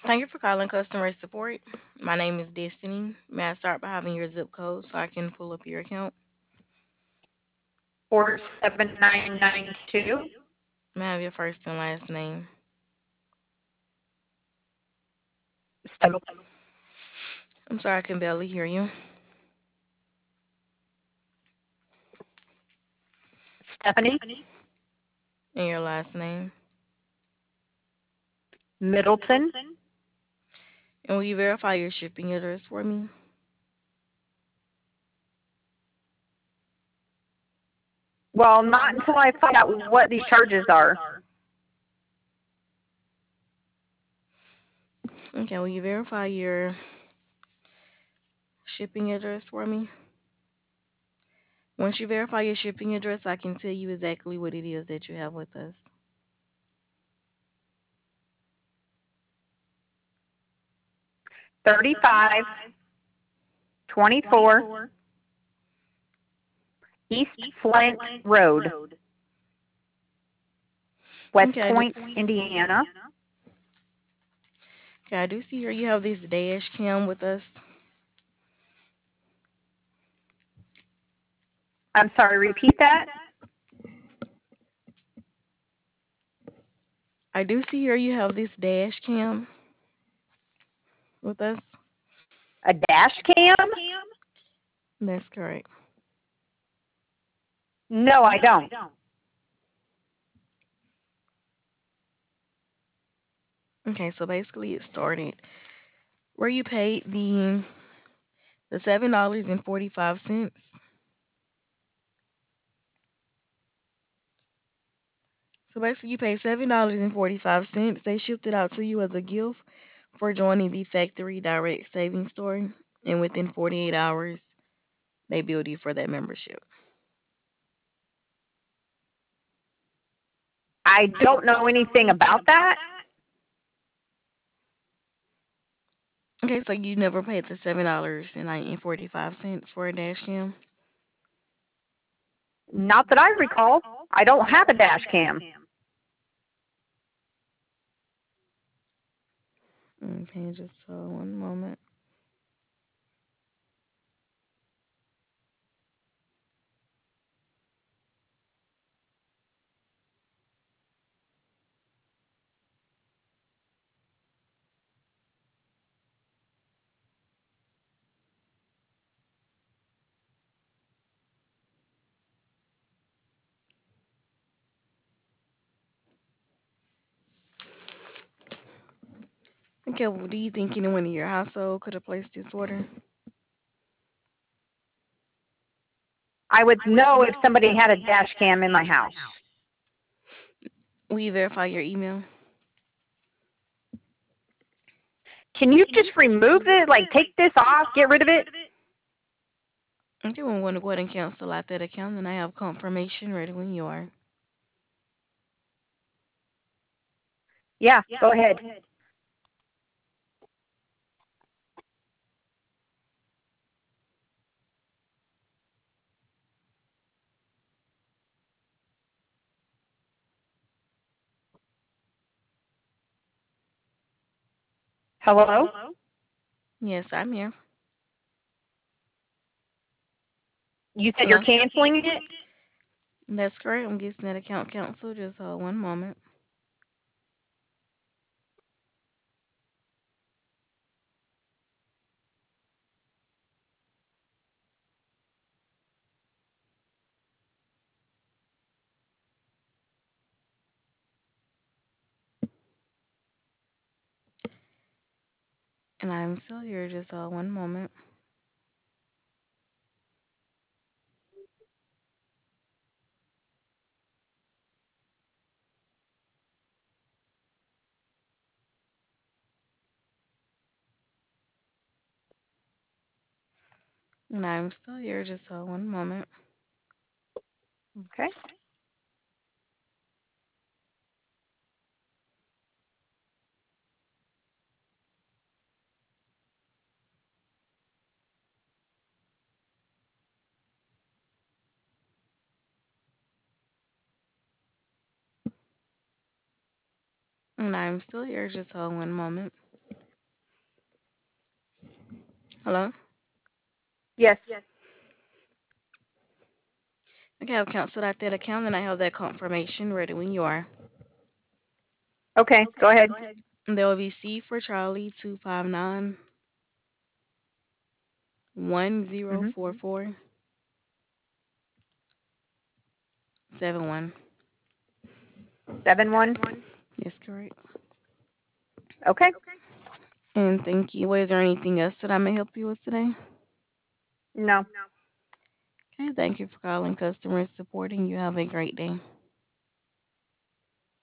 Thank you for calling customer support. My name is Destiny. May I start by having your zip code so I can pull up your account? 47992. May I have your first and last name? I'm sorry, I can barely hear you. Stephanie And your last name. Middleton. And will you verify your shipping address for me? Well, not until I find out what these charges are. Okay, will you verify your shipping address for me? Once you verify your shipping address, I can tell you exactly what it is that you have with us. 3524 East Flint Road, West Okay, Point, Indiana. I do see here you have this dash cam with us. I'm sorry, repeat that. I do see here you have this dash cam with us. A dash cam? That's correct. No, I don't. Okay, so basically it started where you paid the $7.45. So basically you paid $7.45. They shipped it out to you as a gift for joining the Factory Direct Savings Store. And within 48 hours, they billed you for that membership. I don't know anything about that. Okay, so you never paid the $7.45 for a dash cam? Not that I recall. I don't have a dash cam. Okay, just one moment. Okay, well, do you think anyone in your household could have placed this order? I would know if somebody had a dash cam in my house. Will you verify your email? Can you just remove it? Like, take this off, get rid of it? Okay, we want to go ahead and cancel out that account, and I have confirmation ready when you are. Yeah, go ahead. Hello? Yes, I'm here. You said you're Hello? canceling it? That's correct. I'm getting that account canceled. Just one moment. And I'm still here. Just one moment. And I'm still here. Just one moment. Okay. And I'm still here. Just one moment. Hello? Yes. Okay, I've canceled out that account and I have that confirmation ready when you are. Okay, go ahead. There will be C for Charlie 259 Mhm. 1044 71. 7-1. Yes, correct. Okay. And thank you. Was there anything else that I may help you with today? No. Okay, thank you for calling customer support and you have a great day.